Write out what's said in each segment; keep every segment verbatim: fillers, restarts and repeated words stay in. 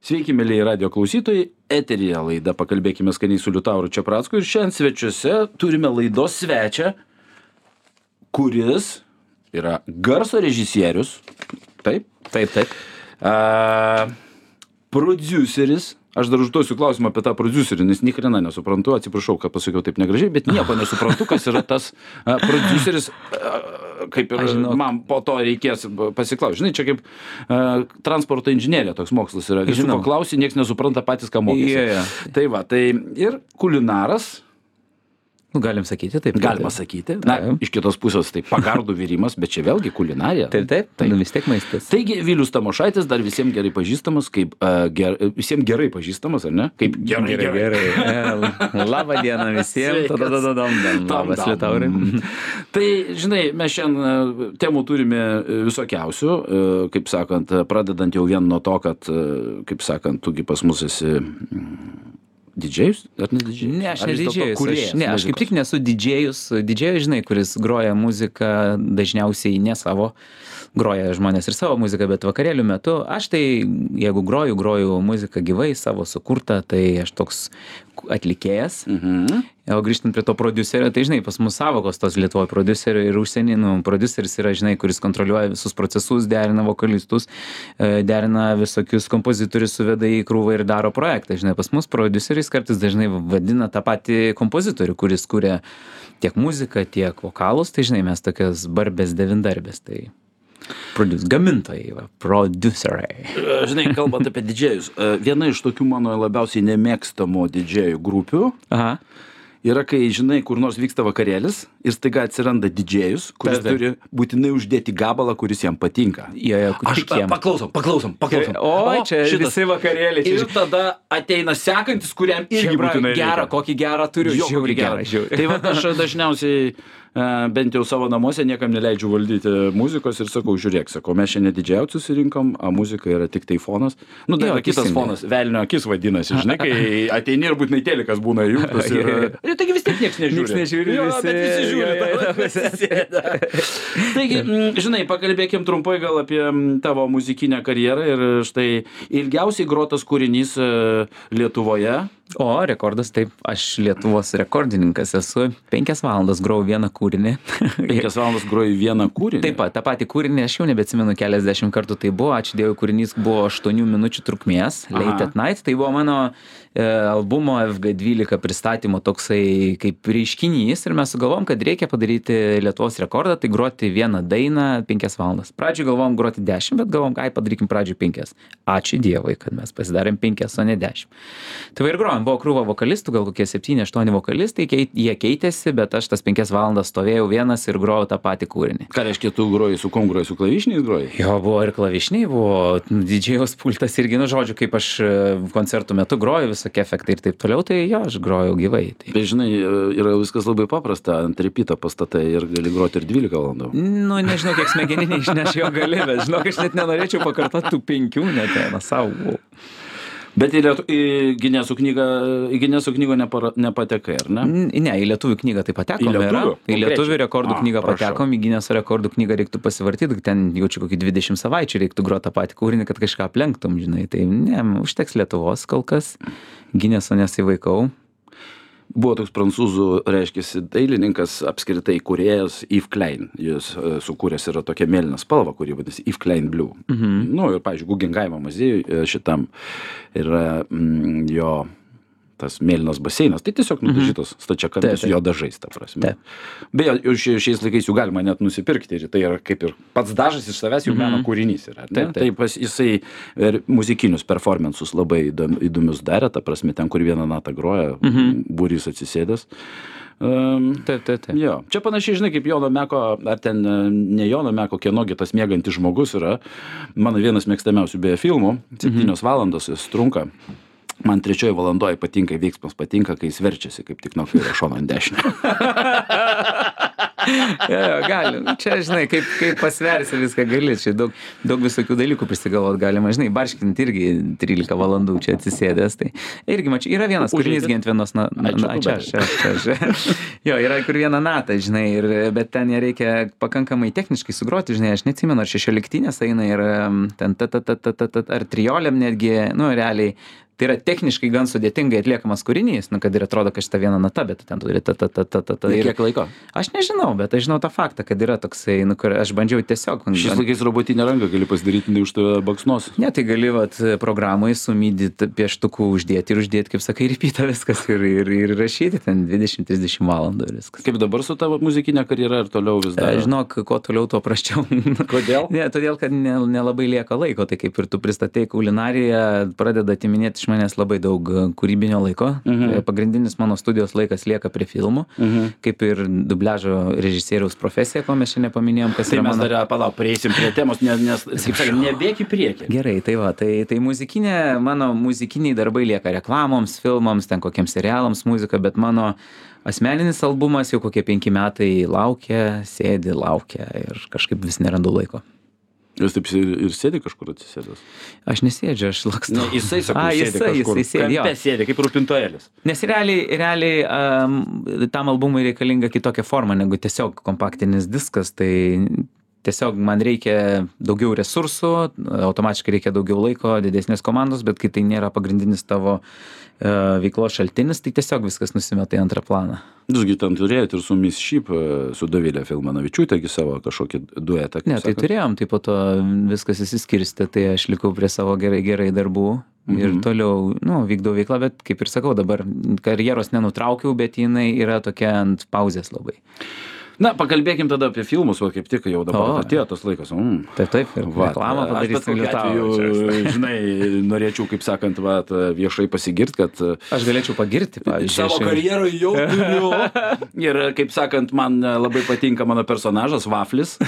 Sveiki, mėlyje radio klausytojai, eteryje laida Pakalbėkime skaniai su Liutauru Čepracku ir šiandien svečiuose turime laidos svečią, kuris yra garso režisierius, taip, taip, taip, a, prodiuseris. Aš dar užduosiu klausimą apie tą prodiuserį, nes nikrena nesuprantu, atsiprašau, kad pasakiau taip negražiai, bet nieko nesuprantu, kas yra tas a, prodiuseris, a, kaip ir man po to reikės pasiklausti. Žinai, čia kaip a, transporto inžinierija toks mokslas yra. Visų paklausi, nieks nesupranta patys, ką mokėsi. Yeah, yeah. Tai va, tai ir kulinaras. Nu, galim sakyti, taip. Galima sakyti. Na, taip. Iš kitos pusės tai pagardų virimas, bet čia vėlgi kulinarija. Taip, taip, taip. Nu, vis tiek maistas. Taigi, Vilius Tamošaitis dar visiems gerai pažįstamas, kaip, uh, ger, visiems gerai pažįstamas, ar ne? Kaip gerai, gerai. gerai. gerai. Labą dieną visiems. Labas, Liutaurai. Tai, žinai, mes šiandien temų turime visokiausių, kaip sakant, pradedant jau vien nuo to, kad, kaip sakant, tugi pas mus esi didžėjus? Ar ne didžėjus? Ne, aš ne didžėjus. Aš, ne, aš kaip tik nesu didžėjus. Didžėjus, žinai, kuris groja muziką dažniausiai ne savo. Groja žmonės ir savo muziką, bet vakarėlių metu. Aš tai, jeigu groju, groju muziką gyvai, savo sukurtą, tai aš toks atlikėjas. Mhm. O grįžtant prie to prodiuserio, tai žinai, pas mus savokos tos Lietuvoje prodiuserio ir užsienį, nu, prodiuseris yra, žinai, kuris kontroliuoja visus procesus, derina vokalistus, derina visokius kompozitorius, suveda į krūvą ir daro projektą. Žinai, pas mus prodiuseris kartais dažnai vadina tą patį kompozitorių, kuris kuria tiek muziką, tiek vokalus, tai žinai, mes tokios barbės devindarbės, tai Produce, gamintojai, va, produceriai. Žinai, kalbant apie didžėjus, viena iš tokių mano labiausiai nemėgstamų didžėjų grupių Aha. yra, kai, žinai, kur nors vyksta vakarėlis ir staiga atsiranda didžėjus, kuris Taip, turi būtinai uždėti gabalą, kuris jam patinka. Jo, jo, Aš jam. paklausom, paklausom, paklausom. O, o čia šitas. Visi vakarėliai. Ir tada ateina sekantis, kuriam irgi būtinai reikia. Gerą, kokį gerą turiu. Jo, žiauri gerą. gerą. Tai va, aš dažniausiai bent jau savo namuose niekam neleidžiu valdyti muzikos ir sakau, žiūrėk, sakau, mes šiandien didžiausiai susirinkom, o muzika yra tik tai fonas. Nu, dar jo, kitas fonas, velnio akis vadinasi, žinai, kai ateini ir būtinai telikas būna įjungtas. Ir, ir taigi vis tiek niekas nežiūri. Niekas nežiūri, jo, visi, bet visi žiūri. Jo, jo, taigi, žinai, pakalbėkim trumpai gal apie tavo muzikinę karjerą ir štai ilgiausiai grotas kūrinys Lietuvoje. O, rekordas, taip, aš Lietuvos rekordininkas esu. Penkias valandas grojau vieną kūrinį. Penkias valandas grojau vieną kūrinį? Taip pat, tą patį kūrinį, aš jau nebeatsimenu, keliasdešimt kartų tai buvo. Ačiū Dievui, kūrinys buvo aštuonių minučių trukmės, Late at Night. Tai buvo mano e, albumo F G dvylika pristatymo toksai kaip reiškinys ir mes sugalvom, kad reikia padaryti Lietuvos rekordą, tai groti vieną dainą penkias valandas. Pradžioj galvom groti dešimt, bet galvom, ai, padarykim pradžioj penkias. Ačiū Dievui, kad mes pasidarėm penkias, o ne dešimt. Tai va ir grojom. Buvo krūva vokalistų, gal kokie septyni aštuoni vokalistai, keit, jie keitėsi, bet aš tas penkias valandas stovėjau vienas ir grojau tą patį kūrinį. Ką reiškia, tu groji su kom groji, su klavišiniais groji? Jo, buvo ir klavišiniai, buvo didžėjaus pultas irgi, nu žodžiu, kaip aš koncertų metu groju, visokie efektai ir taip toliau, tai jo, aš grojau gyvai. Tai. Bet žinai, yra viskas labai paprasta, ant repito pastatai ir gali groti ir dvylika valandų. Nu, nežinau, kiek smegeniniai išneš jo gali, bet žinok, aš net nenorėčiau pakartoti tų penkių, net na savo. Bet į, lietu, į Gineso knygą, į Gineso knygą nepara, nepatekai, ar ne? Ne, į lietuvių knygą tai patekom. Į lietuvių? Į lietuvių rekordų A, knygą prašau. patekom, į Gineso rekordų knygą reiktų pasivartyti, ten jaučiu kokį dvidešimt savaičių reiktų groti tą patį kūrinį, kad kažką aplenktum, žinai. Tai ne, užteks Lietuvos kol kas, Gineso nesivaikau. Buvo toks prancūzų, reiškiasi, dailininkas, apskritai kūrėjas Yves Klein. Jis uh, sukūręs yra tokia mėlyna spalva, kuri vadinasi Yves Klein Blue. Mhm. Nu ir, pavyzdžiui, Guggenheimo muziejui šitam yra mm, jo tas mėlynas baseinas, tai tiesiog nudažytos mm-hmm. stačiakampės jo dažais, ta prasme. Taip. Beje, šiais laikais jų galima net nusipirkti ir tai yra kaip ir pats dažas iš savęs jau mm-hmm. meno kūrinys yra. Taip, taip. Taip, jisai muzikinius performansus labai įdomius darė, ta prasme, ten, kur vieną natą groja, mm-hmm. būrys atsisėdęs. Um, taip, taip, taip. Jo. Čia panašiai, žinai, kaip Jono Meko, ar ten ne Jono Meko, kienogi tas miegantis žmogus yra. Mano vienas mėgstamiausių beje filmų, septynios mm-hmm. valandos jis trunka. Man trečioje valandoje patinka, veiksmas patinka, kai jis verčiasi, kaip tik nuo kairę šono ant dešinę. Jo, jo, gali. Čia, žinai, kaip, kaip pasversi viską gali. Čia daug, daug visokių dalykų prisigalvot galima. Žinai, barškinti irgi trylika valandų čia atsisėdęs. Tai irgi, mačiau, yra vienas kūrinys ant vienos... Na, na, na, čia, čia, čia, čia. Jo, yra kur vieną natą, žinai, ir, bet ten ją reikia pakankamai techniškai sugroti, žinai, aš neatsimenu, ar šešioliktinės eina ir ten ta ta ta ta ta ta ar triolėm netgi, nu, realiai. Tai yra techniškai gan sudėtingai atliekamas kūrinys, nu, kad ir atrodo, kad šita viena nata, bet ten turi ta ta ta ta ta ta. Ir kiek laiko? Aš nežinau, bet aš žinau tą faktą, kad yra toksai, nu, kur aš bandžiau tiesiog. Šiais laikais robotinę ranką gali pasidaryti, ne už tave baksnos. Ne, tai gali, vat, programai sumydyti pieštukų, uždėti ir uždėti, kaip sakai, repeatą viskas ir, ir, ir rašyti ten dvidešimt trisdešimt valandų ir viskas. Kaip dabar su tavo muzikinė karjera ir toliau vis dar? Žinok, kuo toliau, tuo prasčiau. Kodėl? Ne, todėl, kad nelabai ne lieka laiko, tai kaip ir tu pristatei kulinariją, pradeda atiminėti iš manęs labai daug kūrybinio laiko. Mhm. Pagrindinis mano studijos laikas lieka prie filmų, mhm. kaip ir dubliažo režisieriaus profesija, ko mes čia nepaminėjom, kas tai yra mes mano... dar, palauk, prieisim prie temos, nes, nes kaip sakė, nebėk į priekį. Gerai, tai va, tai, tai muzikinė, mano muzikiniai darbai lieka reklamoms, filmams, ten kokiams serialams muzika, bet mano asmeninis albumas jau kokie penki metai laukia, sėdi, laukia ir kažkaip vis nerandu laiko. Jūs taip ir sėdi kažkur atsisėdęs? Aš nesėdžiu, aš lakstau. Ne, jisai, sakau, A, sėdi jisai, kažkur. Jisai sėdi, kampe sėdi, kaip rūpintojėlis. Nes realiai, realiai um, tam albumui reikalinga kitokia forma negu tiesiog kompaktinis diskas, tai tiesiog man reikia daugiau resursų, automatiškai reikia daugiau laiko, didesnės komandos, bet kai tai nėra pagrindinis tavo uh, veiklos šaltinis, tai tiesiog viskas nusimeta į antrą planą. Jūsgi ten turėjot ir su Miss Sheep, su Dovilė Filmanavičiūtė, savo kažkokį duetą. Ne, tai sakant. Turėjom, tai po to viskas įsiskirstė, tai aš likau prie savo gerai, gerai darbų mhm. ir toliau, nu, vykdau veiklą, bet kaip ir sakau, dabar karjeros nenutraukiau, bet jinai yra tokia ant pauzės labai. Na, pakalbėkim tada apie filmus, va kaip tik jau dabar atėjo tas laikas. Mm. Taip, taip, ir reklamą padarysim Liutaurai. Žinai, norėčiau, kaip sakant, va, viešai pasigirti, kad... Aš galėčiau pagirti, pavyzdžiui. Savo karjeroje jau turiu. Ir, kaip sakant, man labai patinka mano personažas, Vaflis.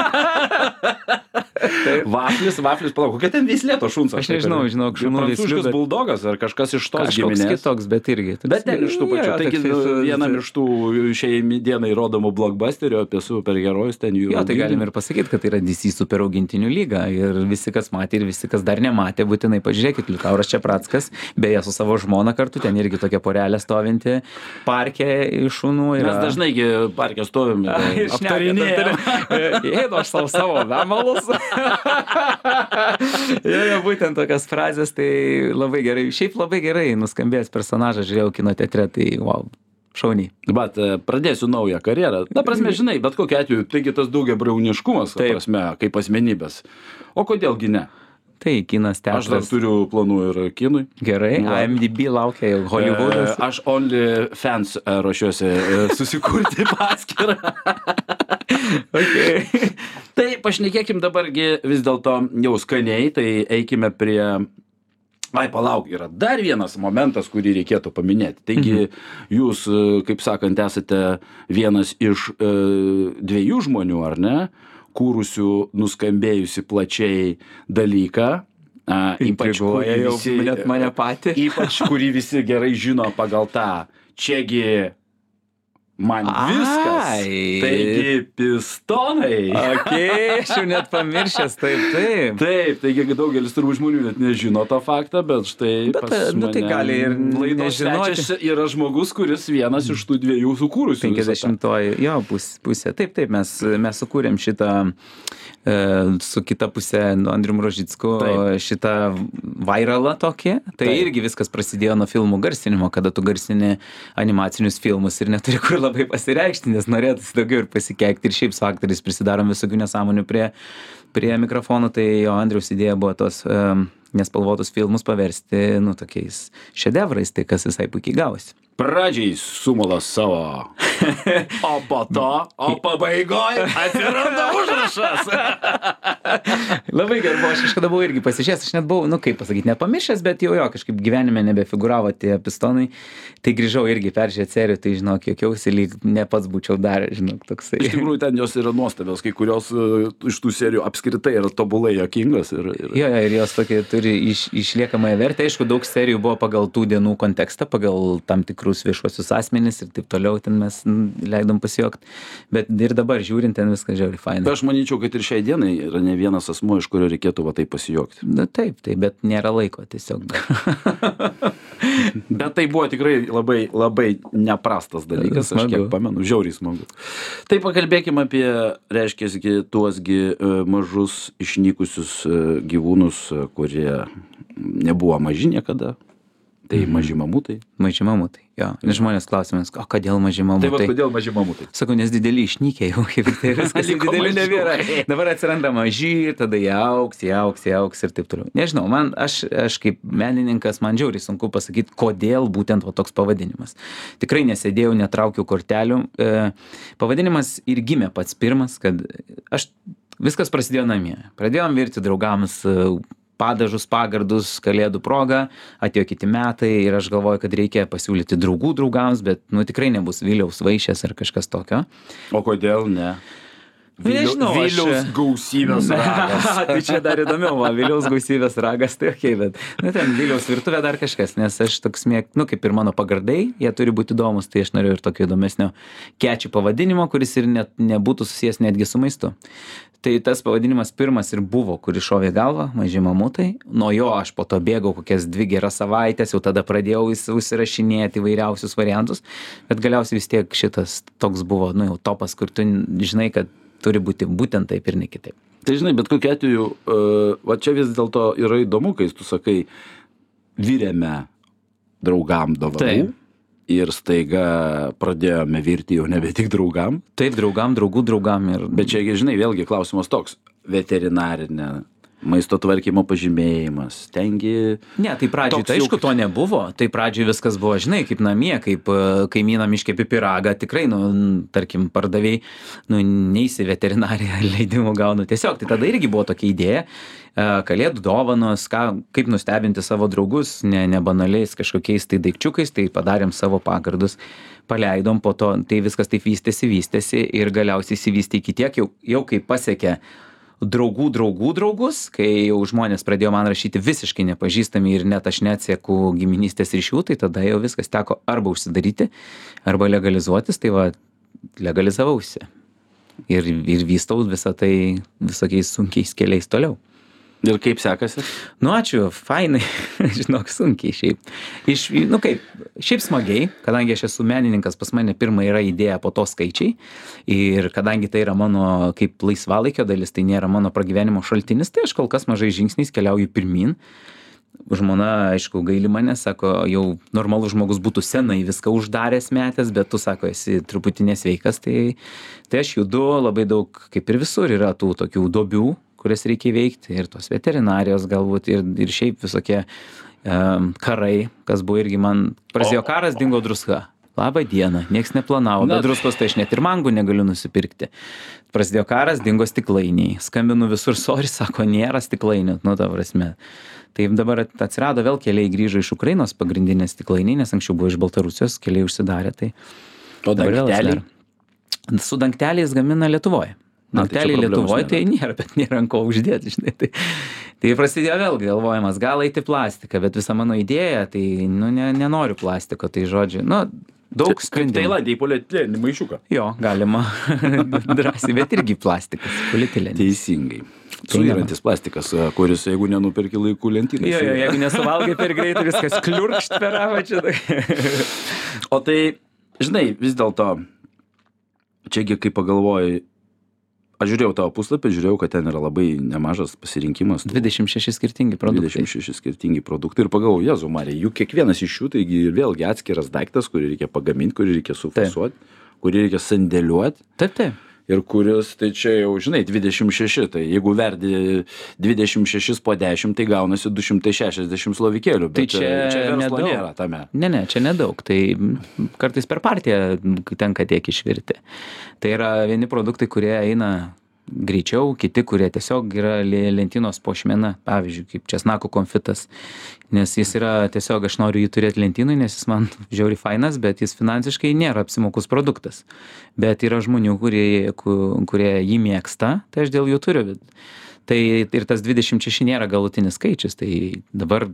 Vaflis, Vaflis, palauk, kokia ten veislė to šuns? Aš nežinau, žinau, šunų veislių. Prancūziškas bet... buldogas ar kažkas iš tos giminės. Kažkoks kitoks, bet irgi. Bet ten iš tų pačių. Taigi vienam iš tų šiai dienai rodomų blockbusterio apie superherojus ten jų. Jo, tai galim ir pasakyti, kad tai yra D C super augintinių lyga. Ir visi, kas matė ir visi, kas dar nematė, būtinai pažiūrėkit. Liutauras Čeprackas, beje, su savo žmona kartu, ten irgi tokia porelė stovinti parke iš šunų. Yra... Mes dažnai parke stovim. Aptarinėjom. Ėdu aš savo savo vemalus. Jo, jo, būtent tokias frazės, tai labai gerai, šiaip labai gerai nuskambėjęs personažas, žiūrėjau kino teatre, tai wow, šauniai. Bet pradėsiu naują karjerą. Ta prasme, žinai, bet kokiu atveju, taigi tas daugiabriauniškumas, ta prasme, kaip asmenybės. O kodėlgi ne? Tai kinas, teatras. Aš dar turiu planų ir kinui. Gerai, I M D B laukia jau Hollywoodas. Aš OnlyFans ruošiuosi susikurti paskyrą. Okay. Tai pašnekėkim dabargi vis dėlto jau skaniai, tai eikime prie... Ai, palauk, yra dar vienas momentas, kurį reikėtų paminėti. Taigi, mhm. jūs, kaip sakant, esate vienas iš e, dviejų žmonių, ar ne? Kūrusių, nuskambėjusi plačiai dalyką. A, ypač, kurį visi, net mane patį. Ypač, kurį visi gerai žino pagal tą. Čiagi man Ai. Viskas. Taigi pistonai. Ok, aš jau net pamiršęs, taip, taip. Taip, taigi daugelis turbūt žmonių net nežino tą faktą, bet štai bet, pas mane tai gali ir laidos svečias yra žmogus, kuris vienas iš tų dviejų sukūrusių. penkiasdešimtoji, jo, pus, pusė. Taip, taip, mes, mes sukūrėm šitą e, su kita pusė, nu, Andrium Rožicku, taip. Šitą vairalą tokį. Tai taip. Irgi viskas prasidėjo nuo filmų garsinimo, kada tu garsini animacinius filmus ir neturi kur labai pasireikšti, nes norėtųsi daugiau ir pasikeikti. Ir šiaip su aktoriais prisidarom visokių nesąmonių prie, prie mikrofonų. Tai jo Andriaus idėja buvo tos um, nespalvotus filmus paversti, nu, tokiais šedevrais, tai kas visai puikiai gavosi. Pradžiai sumalas savo, o po to, o pabaigoje atsiranda užrašas. Labai gerai, aš kažkada buvau irgi pasižiūrėjęs, aš net buvau, nu kaip pasakyti, nepamiršęs, bet jau jo, kažkaip gyvenime nebefiguravo tie pistonai, tai grįžau irgi peržiūrėti serijų, tai žinok, jokiausi lyg ne pats būčiau darę, žinok, toksai. Iš tikrųjų, ten jos yra nuostabios, kai kurios uh, iš tų serijų apskritai yra tobulai juokingos. Ir, ir... Jo, jo, ir jos tokie turi iš, išliekamąją vertę, aišku, daug serijų buvo pagal tų dienų kontekstą, pagal tam tikrus viešuosius asmenis ir taip toliau, ten mes leidom pasijuokti, bet ir dabar žiūrint, ten viskas žiauriai fainai. Aš manyčiau, kad ir šiai dienai yra ne vienas asmuo, iš kurio reikėtų va taip pasijuokti. Na taip, taip, bet nėra laiko tiesiog. Bet tai buvo tikrai labai, labai neprastas dalykas, aš kiek pamenu, žiauriai smagu. Tai pakalbėkime apie, reiškia, tuosgi mažus išnykusius gyvūnus, kurie nebuvo maži niekada. Tai maži mamutai. Maži mamutai, jo. Nes žmonės klausimės, o kodėl maži mamutai? Tai va, kodėl maži mamutai? Sakau, nes dideli išnykę jau, kaip tai viskas, didelių nebėra. Dabar atsiranda maži, tada jie auks, jie auks, jie auks ir taip toliau. Nežinau, man, aš, aš kaip menininkas, man žiauriai sunku pasakyti, kodėl būtent va, toks pavadinimas. Tikrai nesėdėjau, netraukiau kortelių. E, pavadinimas ir gimė pats pirmas, kad aš, viskas prasidėjo namie. Pradėjom virti draugams padažus, pagardus, kalėdų proga, atėjo kiti metai ir aš galvoju, kad reikia pasiūlyti draugų draugams, bet, nu, tikrai nebus Viliaus vaišės ar kažkas tokio. O kodėl ne? Viliau, Nežinau, Viliaus aš... gausybės ragas. Tai čia dar įdomiau, va, Viliaus gausybės ragas, tai okei, okay, bet, nu, ten Viliaus virtuvė dar kažkas, nes aš toks mėg, nu, kaip ir mano pagardai, jie turi būti įdomus, tai aš noriu ir tokio įdomesnio kečių pavadinimo, kuris ir net nebūtų susijęs netgi su maistu. Tai tas pavadinimas pirmas ir buvo, kuris šovė galvą, maži mamutai. Nuo jo aš po to bėgau kokias dvi geras savaitės, jau tada pradėjau užsirašinėti įvairiausius variantus, bet galiausiai vis tiek šitas toks buvo, nu, jau topas, kur tu žinai, kad turi būti būtent taip ir ne kitaip. Tai žinai, bet kokiu atveju, uh, va čia vis dėlto yra įdomu, kai tu sakai, virėme draugam dovanų. Taip. Ir staiga pradėjome virti jau nebe tik draugam. Taip, draugam, draugų draugam. Ir... Bet čia, žinai, vėlgi klausimas toks. Veterinarinė, maisto tvarkymo pažymėjimas. Tengi... Ne, tai pradžiai, tai aišku, to nebuvo. Tai pradžiai viskas buvo, žinai, kaip namie, kaip kaimynam iškepi pyragą. Tikrai, nu, tarkim, pardavėjai, nu, neįsi veterinariją leidimų gaunu. Tiesiog, tai tada irgi buvo tokia idėja. Kalėdų dovanos, ką, kaip nustebinti savo draugus, ne, ne banaliais kažkokiais tai daikčiukais, tai padarėm savo pagardus, paleidom, po to tai viskas taip vystėsi, vystėsi ir galiausiai įsivystė iki tiek, jau, jau kai pasiekė draugų draugų draugus, kai jau žmonės pradėjo man rašyti visiškai nepažįstami ir net aš neatsieku giminystės ryšių, tai tada jau viskas teko arba užsidaryti, arba legalizuotis, tai va, legalizavausi ir, ir vystau visą tai visokiais sunkiais keliais toliau. Ir kaip sekasi? Nu, ačiū, fainai, žinok, sunkiai šiaip. Iš, nu kaip, šiaip smagiai, kadangi aš esu menininkas, pas mane pirma yra idėja, po to skaičiai. Ir kadangi tai yra mano kaip laisvalaikio dalis, tai nėra mano pragyvenimo šaltinis, tai aš kol kas mažai žingsniais keliauju pirmin. Žmona, aišku, gaili mane, sako, jau normalus žmogus būtų senai viską uždaręs metęs, bet tu, sako, esi truputį nesveikas, tai, tai aš judu labai daug, kaip ir visur, yra tų tokių duobių, kurias reikia įveikti, ir tos veterinarijos galbūt, ir, ir šiaip visokie um, karai, kas buvo irgi man, prasidėjo karas, dingo druska. Labą dieną, nieks neplanavo, bet druskos tai aš net ir mangų negaliu nusipirkti. Prasidėjo karas, dingo stiklainiai. Skambinu visur, sorry, sako, nėra stiklainių, nu, ta prasme. Tai dabar atsirado vėl keliai grįžo iš Ukrainos pagrindinės stiklainiai, nes anksčiau buvo iš Baltarusijos, keliai užsidarė. Tai o dangteliai? Su dangteliais gamina Lietuvoje. Dangteliai tai Lietuvoje tai nėra, bet nėra ant ko uždėti, žinai. Tai, tai prasidėjo vėlgi galvojimas, gal eiti plastiką, bet visa mano idėja, tai, nu, ne, nenoriu plastiko, tai žodžiu, nu, daug sprendimų. Tailandė į polietileninį maišiuką. Jo, galima drąsiai, bet irgi plastikas, polietilenis. Teisingai. Suyrantis plastikas, kuris, jeigu nenupirki laikų lentynai. Jo, jo, jeigu nesuvalgai per greitai, viskas kliurkšt per apačią. O tai, žinai, vis dėlto, čiagi kaip pagalvojai, aš žiūrėjau tavo puslapį, žiūrėjau, kad ten yra labai nemažas pasirinkimas. dvidešimt šeši skirtingi produktai. dvidešimt šeši skirtingi produktai. Ir pagalvojau, Jėzau Marija, juk kiekvienas iš jų, taigi vėlgi atskiras daiktas, kurį reikia pagaminti, kurį reikia sufasuoti, kurį reikia sandėliuoti. Taip, taip. Ir kuris, tai čia jau, žinai, dvidešimt šeši, tai jeigu verdi dvidešimt šešis po dešimt, tai gaunasi du šimtai šešiasdešimt slovikėlių. Tai čia, čia verslo nedaug. Nėra tame. Ne, ne, čia nedaug. Tai kartais per partiją tenka tiek išvirti. Tai yra vieni produktai, kurie eina greičiau, kiti, kurie tiesiog yra lentynos puošmena, pavyzdžiui, kaip česnako konfitas, nes jis yra tiesiog, aš noriu jį turėti lentynui, nes jis man žiauriai fainas, bet jis finansiškai nėra apsimokus produktas. Bet yra žmonių, kurie, kurie jį mėgsta, tai aš dėl jų turiu. Tai ir tas dvidešimt šeši nėra galutinis skaičius, tai dabar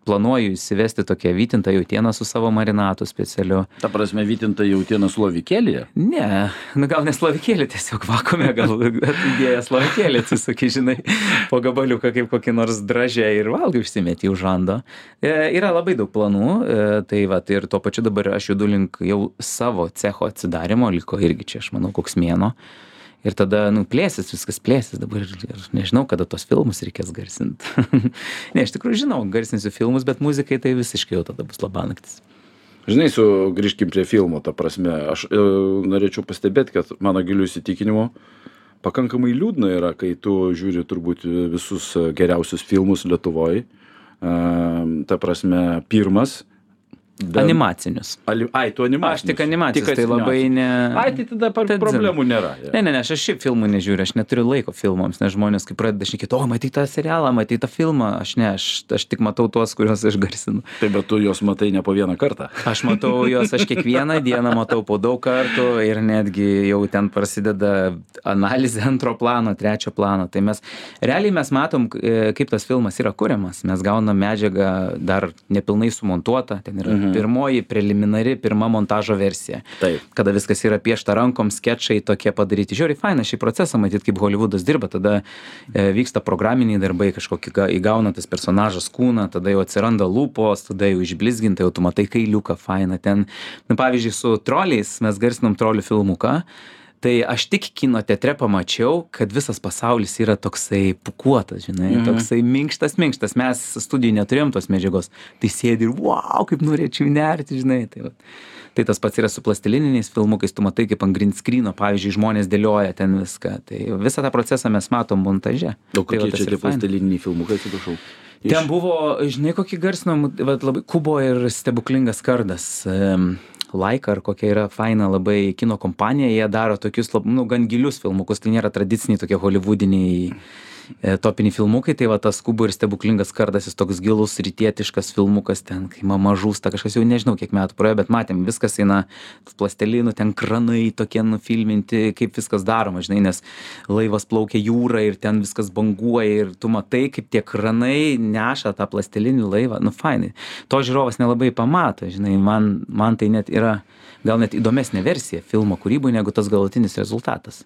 planuoju įsivesti tokią vytintą jautieną su savo marinatu specialiu. Ta prasme, vytinta jautiena slovikėlėje? Ne, nu gal ne slovikėlė, tiesiog vakume, gal atidėję slovikėlė, atsisakai, žinai, po gabaliuką kaip kokį nors dražę ir valgai užsimeti už žando. E, yra labai daug planų, e, tai va, ir tuo pačiu dabar aš judu link jau savo cecho atsidarimo, liko irgi čia, aš manau, koks mėnuo. Ir tada, nu, plėsis, viskas plėsis dabar ir nežinau, kada tos filmus reikės garsinti. Ne, iš tikrųjų žinau, garsinsiu filmus, bet muzikai tai visiškai jau tada bus labanaktis. Žinai, su, grįžkim prie filmo, ta prasme, aš e, norėčiau pastebėti, kad mano giliu įsitikinimu pakankamai liūdna yra, kai tu žiūri turbūt visus geriausius filmus Lietuvoj. E, ta prasme, pirmas. Ben... Animacinius. Ali... Ai, tu animacinius. Aš tik animacinius, tai labai ne... Ai, tai tada par... problemų nėra. Ja. Ne, ne, ne, aš šiaip filmų nežiūriu, aš neturiu laiko filmams, nes žmonės, kai pradeda šnekėti, o, matai tą serialą, matai tą filmą, aš ne, aš, aš tik matau tuos, kuriuos aš garsinu. Tai bet tu juos matai ne po vieną kartą. Aš matau juos, aš kiekvieną dieną matau po daug kartų ir netgi jau ten prasideda analizė antro plano, trečio plano. Tai mes, realiai mes matom, kaip tas filmas yra kuriamas. Mes gaunam medžiagą dar nepilnai sumontuotą, ten yra mhm. pirmoji preliminari, pirma montažo versija. Taip. Kada viskas yra piešta rankom, skečai tokie padaryti. Žiūrėjau, faina šį procesą, matyt, kaip Hollywoodas dirba, tada e, vyksta programiniai darbai, kažkokį įgauna tas personažas kūną, tada jau atsiranda lūpos, tada jau išblizginta, jau tu matai kailiuką, faina. Ten, nu, pavyzdžiui, su troliais mes garsinom trolių filmuką. Tai aš tik kino teatre pamačiau, kad visas pasaulis yra toksai pukuotas, žinai, mhm. toksai minkštas, minkštas. Mes studijų neturėjom tos medžiagos. Tai sėdi ir, wow, kaip norėčiau nerti, žinai. Tai, va. Tai tas pats yra su plastilininiais filmukais, tu matai, kaip ant green screeno, pavyzdžiui, žmonės dėlioja ten viską. Tai visą tą procesą mes matom montaže. O kokie tai, čia tie plastiliniai filmukai, atsiprašau? Iš... Ten buvo, žinai, kokį garsinom, labai Kubo ir Stebuklingas kardas. Um, Laika ar kokia yra faina labai kino kompanija, jie daro tokius, nu, gan gilius filmukus, tai nėra tradiciniai tokie hollywoodiniai e, topiniai filmukai, tai va tas Kubo ir Stebuklingas kardas, jis toks gilus rytietiškas filmukas, ten, kai mama žūsta, kažkas jau nežinau kiek metų praėjo, bet matėm, viskas eina plastelinų, ten kranai tokie nufilminti, kaip viskas daroma, žinai, nes laivas plaukia jūra ir ten viskas banguoja ir tu matai, kaip tie kranai neša tą plastelinį laivą, nu fainai. To žiūrovas nelabai pamato, žinai, man, man tai net yra gal net įdomesnė versija filmo kūrybui negu tas galutinis rezultatas.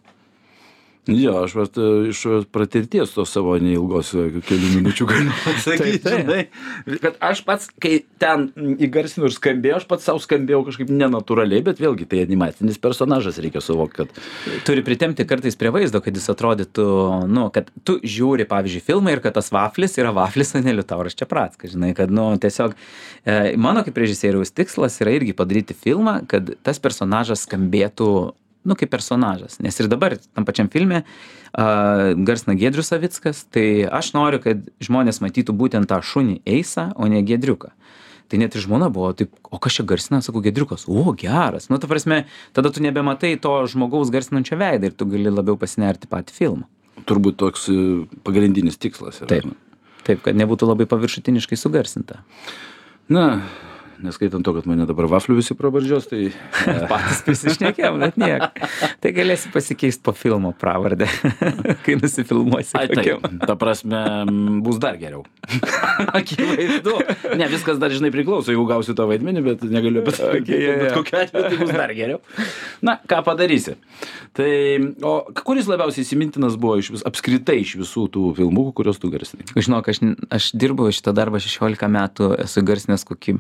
Jo, aš vat, iš pratirties to savo neilgos kelių minučių galiu pasakyti, žinai, kad aš pats, kai ten įgarsinu ir skambėjau, aš pats savo skambėjau kažkaip nenatūraliai, bet vėlgi tai animacinis personažas, reikia suvokti, kad... Turi pritemti kartais prie vaizdo, kad jis atrodytų, nu, kad tu žiūri, pavyzdžiui, filmą ir kad tas vaflis yra vaflis, o ne Liutauras Čeprackas, žinai, kad, nu, tiesiog e, mano kaip režisieriaus tikslas yra irgi padaryti filmą, kad tas personažas skambėtų nu, kaip personažas. Nes ir dabar tam pačiam filme uh, garsina Giedrius Savickas, tai aš noriu, kad žmonės matytų būtent tą šunį Eisą, o ne Giedriuką. Tai net ir žmona buvo, taip, o kas čia garsina, sakau, Giedriukas, o, geras. Nu, ta prasme, tada tu nebematai to žmogaus garsinančio veidą ir tu gali labiau pasinerti patį filmą. Turbūt toks pagrindinis tikslas yra. Taip, taip, kad nebūtų labai paviršutiniškai sugarsinta. Na... Neskaitant to, kad mane dabar vaflių visi pravardžios, tai... Patys prisišnekėjom, bet niek. Tai galėsi pasikeisti po filmo pravardę, kai nusifilmuosi. Ai, taip, ta prasme, bus dar geriau. Akivaizdu. Ne, viskas dar, žinai, priklauso, jeigu gausiu tą vaidmenį, bet negaliu apie tai. Okay, yeah, bet kokiu atveju tai bus dar geriau. Na, ką padarysi. Tai, o kuris labiausiai įsimintinas buvo iš vis, apskritai iš visų tų filmukų, kuriuos tu garsinai? Žinok, aš, aš dirbu šitą darbą šešiolika metų, esu garsinęs kokį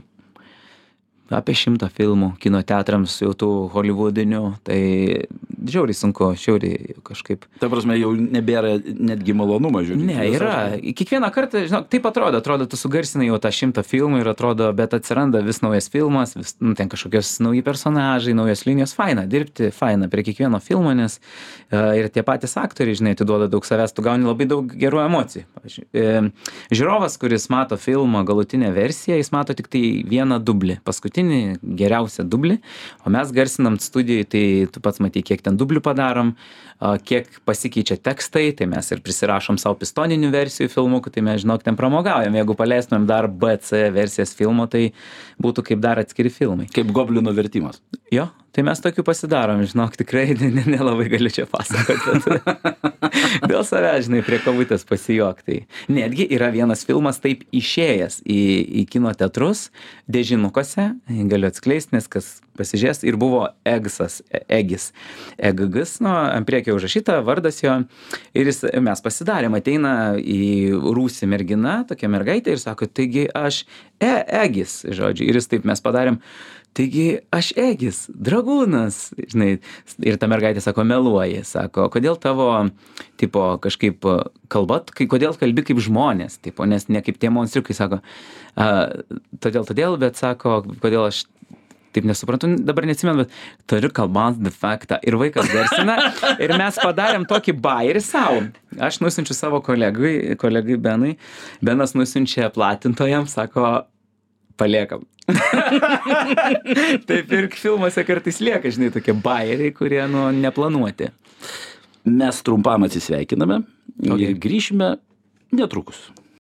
apie šimtą filmų kino teatrams jau tų hollywoodinių, tai žiauriai sunku, žiauriai kažkaip. Ta prasme, jau nebėra netgi malonumą žiūrėti. Ne, yra. Kiekvieną kartą, žinok, taip atrodo, atrodo, tu sugarsinai jau tą šimtą filmų ir atrodo, bet atsiranda vis naujas filmas, vis, nu, ten kažkokios nauji personažai, naujos linijos, faina, dirbti, faina prie kiekvieno filmo, nes uh, ir tie patys aktoriai, žinai, tu duoda daug savęs, tu gauni labai daug gerų emocijų. Pavyzdžiui, e, žiūrovas, kuris mato filmo galutinę versiją, jis mato tik tai vieną dublį, paskutinį geriausią dublį, o mes garsinam studijai, tai tu pats matai, kiek ten dublių padarom, kiek pasikeičia tekstai, tai mes ir prisirašom savo pistoninių versijų filmukų, tai mes, žinok, ten pramogaujam. Jeigu paleistumėm dar B C versijas filmo, tai būtų kaip dar atskiri filmai. Kaip Goblino vertimas. Jo, Tai mes tokių pasidarom, žinok, tikrai nelabai galiu čia pasakoti. Dėl savęs, žinai, prie kavutės pasijuokti. Netgi yra vienas filmas taip išėjęs į, į kino teatrus, dėžinukose, galiu atskleisti, nes kas pasižiūrės, ir buvo Egsas, Egis, Eggas, nu, ant priekio užrašyta, vardas jo, ir jis, mes pasidarėm, ateina į rūsį mergina, tokia mergaitė, ir sako, taigi aš e, Egis, žodžiu, ir jis taip mes padarėm, taigi aš Egis, dragūnas, žinai, ir ta mergaitė sako, meluoji, sako, kodėl tavo, tipo, kažkaip kalbat, kai, kodėl kalbi kaip žmonės, tipo, nes ne kaip tie monstriukai, sako, a, todėl, todėl, bet sako, kodėl aš taip nesuprantu, dabar neatsimenu, bet turiu kalbant defektą. Ir vaikas garsina, ir mes padarėm tokį bairį savo. Aš nusiunčiu savo kolegui, kolegui Benui, Benas nusiunčia platintojams, sako, paliekam. Taip ir filmuose kartais lieka, žinai, tokie bairiai, kurie, nu, neplanuoti. Mes trumpam atsisveikiname okay. ir grįšime netrukus.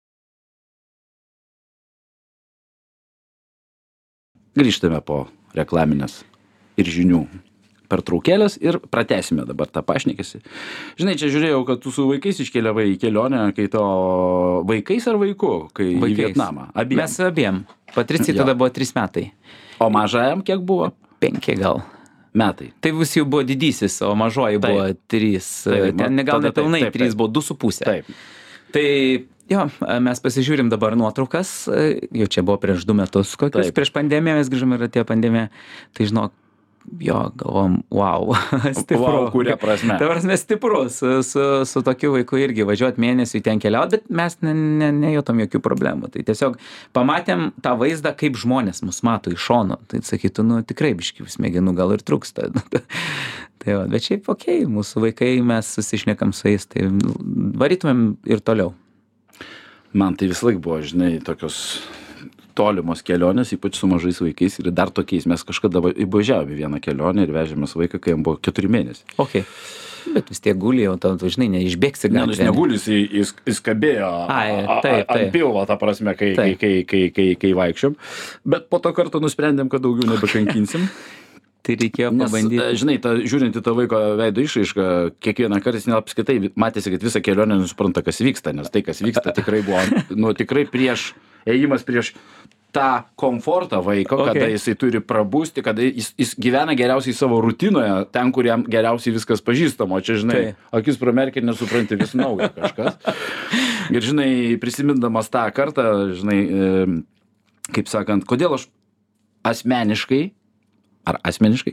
Grįžtame po reklaminės ir žinių pertraukėlės ir pratęsime dabar tą pašnekesį. Žinai, čia žiūrėjau, kad tu su vaikais iškeliavai į kelionę, kai to vaikais ar vaiku, kai vaikais. Į Vietnamą. Abiem. Mes abiem. Patricijai tada buvo trys metai. O mažajam kiek buvo? Penki gal. Metai. Tai vis jau buvo didysis, o mažoji taip. Buvo trys. Taip, ten gal nepilnai trys, buvo du su pusė. Taip. Tai jo, mes pasižiūrim dabar nuotraukas, jau čia buvo prieš du metus kokius, taip. Prieš pandemiją mes grįžom ir atėjo pandemija, tai žinok, jo, galvom, wow, stipru. Wow, kuria prasme. Tai prasme stipru, su, su, su tokiu vaiku irgi važiuot mėnesiui ten keliaut, bet mes ne, ne, nejutom jokių problemų. Tai tiesiog pamatėm tą vaizdą, kaip žmonės mus mato iš šono. Tai sakytų, nu tikrai biškių smegenų gal ir trūksta. Tai va, bet šiaip okei, okay, mūsų vaikai, mes susišnekam su jais, tai varytumėm ir toliau. Man tai vis laik buvo, žinai, tokios tolimos kelionės, ypač su mažais vaikais ir dar tokiais. Mes kažkada įvažiavome vieną kelionę ir vežėmės vaiką, kai jam buvo keturi mėnesiai. Okay. Bet vis tiek gulė jau, tu žinai, neišbėgsi gatvę. Ne, jis negulys, jis, jis kabėjo Ai, taip, taip. ant pilvo, ta prasme, kai, kai, kai, kai, kai, kai vaikščiom. Bet po to karto nusprendėm, kad daugiau nebekankinsim. Tai reikėjo pabandyti. Nes, žinai, ta, žiūrint į tą vaiko veido išraišką, kiekvieną kartą jis neapskaitai matėsi, kad visą kelionę nesupranta, kas vyksta, nes tai, kas vyksta, tikrai buvo, nu, tikrai prieš, ėjimas prieš tą komfortą vaiko, okay. kada jisai turi prabūsti, kada jis, jis gyvena geriausiai savo rutinoje, ten, kur jam geriausiai viskas pažįstama, o čia, žinai, tai. Akis pramerkia ir nesupranti vis naujo kažkas. Ir, žinai, prisimindamas tą kartą, žinai, kaip sakant, kodėl aš asmeniškai ar asmeniškai,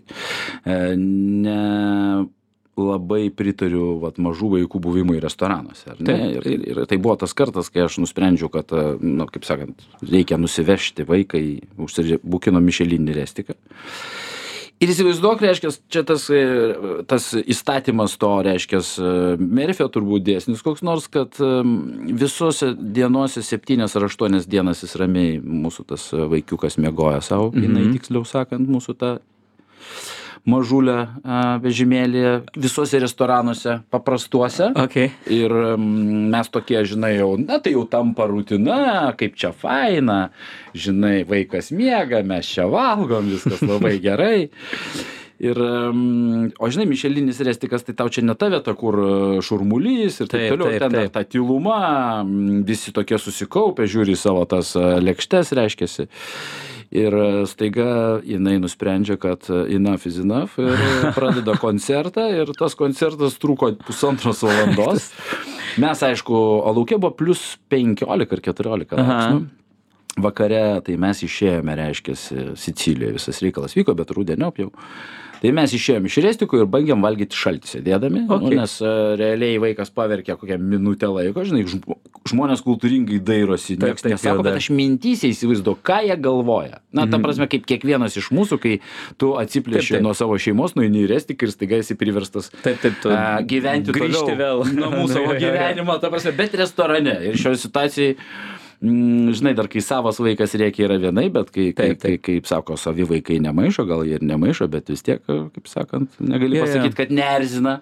ne labai pritariu vat, mažų vaikų buvimui restoranuose. Ar ne? Ir, ir, ir tai buvo tas kartas, kai aš nusprendžiau, kad, nu, kaip sakant, reikia nusivežti vaiką į užsibukino Mišelinį restiką. Ir įsivaizduok, reiškia, čia tas, tas įstatymas to, reiškia, Merfio turbūt dėsnis koks nors, kad visose dienose septynias ar aštuonias dienas jis ramiai mūsų tas vaikiukas miegoja savo, mm-hmm. jinai tiksliau sakant, mūsų tą mažulę vežimėlį visose restoranuose paprastuose. Okay. Ir mes tokie, žinai, jau, na tai jau tampa rutina, kaip čia faina, žinai, vaikas miega, mes čia valgom, viskas labai gerai. Ir, o žinai, Mišelinis restikas, tai tau čia ne ta vieta, kur šurmulys ir taip, taip toliau, taip, ten taip. Ta tyluma, visi tokie susikaupę, žiūri savo tas lėkštes, reiškiasi. Ir staiga jinai nusprendžia, kad enough is enough ir pradeda koncertą ir tas koncertas truko pusantros valandos. Mes, aišku, o lauke buvo plus penkiolika ar keturiolika laipsnių. Vakare, tai mes išėjome, reiškiasi, Sicilijoje, visas reikalas vyko, bet rudeniop jau. Tai mes išėjome iš restiko ir bandėm valgyti šaltį sėdėdami, okay. nu, nes uh, realiai vaikas paverkė kokią minutę laiko, žinai, žmonės kultūringai dairosi, nieks nesako, bet aš mintysiai įsivaizduoju, ką jie galvoja. Na, ta prasme, kaip kiekvienas iš mūsų, kai tu atsiplėši nuo savo šeimos, nueini į restiką ir staiga esi priverstas taip, taip, tu, uh, gyventi toliau vėl. Nuo mūsų savo gyvenimo, ta prasme, bet restorane. Ir šioje situacijoje Mm, žinai, dar kai savas vaikas reikia yra vienai, bet kai, taip, taip. Kai, kaip sako, savi vaikai nemaišo, gal jie ir nemaišo, bet vis tiek, kaip sakant, negali yeah, pasakyti, yeah. kad neerzina.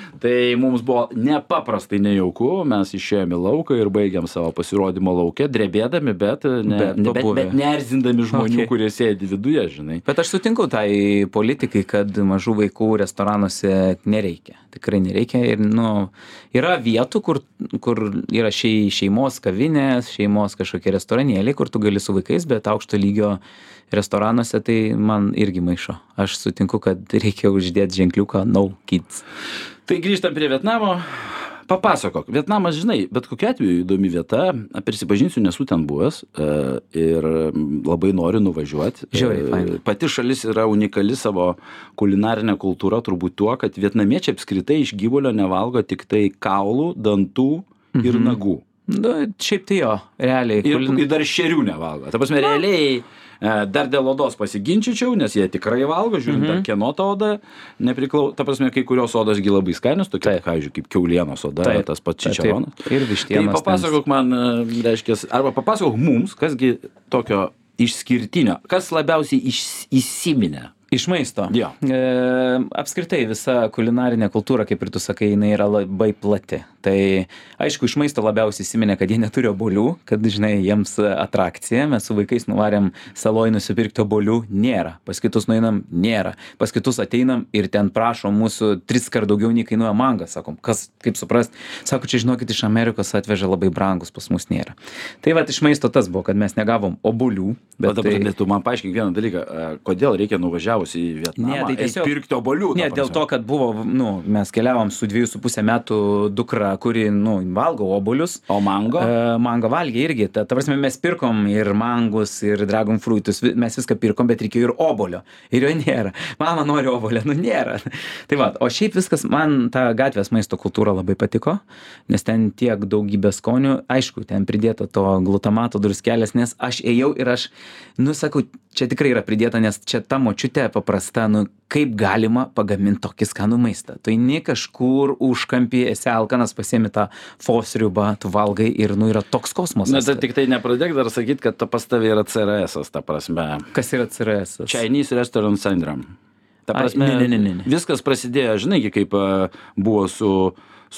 Tai mums buvo nepaprastai nejauku, mes išėjome į lauką ir baigėm savo pasirodymą lauke, drebėdami, bet, ne, Bet ne, bet, pabuvę. bet neerzindami žmonių, Okay. kurie sėdi viduje, žinai. Bet aš sutinku tai politikai, kad mažų vaikų restoranuose nereikia. Tikrai nereikia. Ir, nu, yra vietų, kur, kur yra šei, šeimos kavinės, šeimos kažkokie restoranėliai, kur tu gali su vaikais, bet aukšto lygio restoranuose tai man irgi maišo. Aš sutinku, kad reikia uždėti ženkliuką no kids. Tai grįžtam prie Vietnamo. Papasakok, Vietnamas, žinai, bet kokiu atveju įdomi vieta, prisipažinsiu, nesu ten buvęs e, ir labai noriu nuvažiuoti. Žiauriai faina. Pati šalis yra unikali savo kulinarinė kultūra, turbūt tuo, kad vietnamiečiai apskritai iš gyvulio nevalgo tik tai kaulų, dantų ir Mhm. nagų. Nu, šiaip tai jo, realiai. Ir, kulin- ir dar šerių nevalgo. Ta prasme, realiai e, dar dėl odos pasiginčyčiau, nes jie tikrai valgo, žiūrint, Mhm. dar kieno ta oda nepriklau. Ta prasme, kai kurios odos gi labai skanios, tokia, Taip. pavyzdžiui, kaip kiaulienos oda, Taip. tas pats Taip, čičeronas. taip. Ir Tai vištienos. papasakok man, e, reiškia, arba papasakok mums, kasgi tokio išskirtinio, kas labiausiai iš, įsiminė. Iš maisto. Jo. E, apskritai visa kulinarinė kultūra, kaip ir tu sakai, jinai yra labai plati. Tai aišku, iš maisto labiausiai įsiminė, kad jie neturi obuolių, kad, žinai, jiems atrakcija. Mes su vaikais nuvarėm saloj nusipirkti obuolių, nėra. Pas kitus nueinam, nėra. Pas kitus ateinam ir ten prašo mūsų tris kart daugiau nei kainuoja mangas. Sakom, kas, kaip suprast? Sako, čia žinokit, iš Amerikos atveža labai brangus, pas mus nėra. Tai va, iš maisto tas buvo, kad mes negavom obuolių. Bet dabar tai... tai... tu man paaiškink vieną dalyką, e, kodėl reikia nuvažiavus į Vietnamą Ne, tai eit tiesiog- pirkti obuolių. Ne, ta dėl prasme? to, kad buvo, nu, mes keliavom su dviejų su pusę metų dukra, kuri, nu, valgo obuolius. O mango? E, mango valgė irgi. Ta, ta prasme, mes pirkom ir mangus, ir dragon fruitus, vi- mes viską pirkom, bet reikėjo ir obolio. Ir jo nėra. Mama nori obolio, nu nėra. Tai va, o šiaip viskas, man ta gatvės maisto kultūra labai patiko, nes ten tiek daugybė skonių, aišku, ten pridėta to glutamato druskelės, nes aš ėjau ir aš, nu, sakau, čia tikrai yra pridėta, nes čia ta močiutė paprasta, nu, kaip galima pagaminti tokį skanų maistą. Tu eini kažkur užkampį, esi alkanas, pasiemi tą fosriubą, tu valgai ir, nu, yra toks kosmosas. Na, tai tik tai nepradėk dar sakyti, kad ta pas tavai yra C R S, ta prasme. Kas yra C R S? Chinese Restaurant Syndrome. Ta Ai, prasme, ne, ne, ne, ne. viskas prasidėjo, žinai, gi kaip a, buvo su,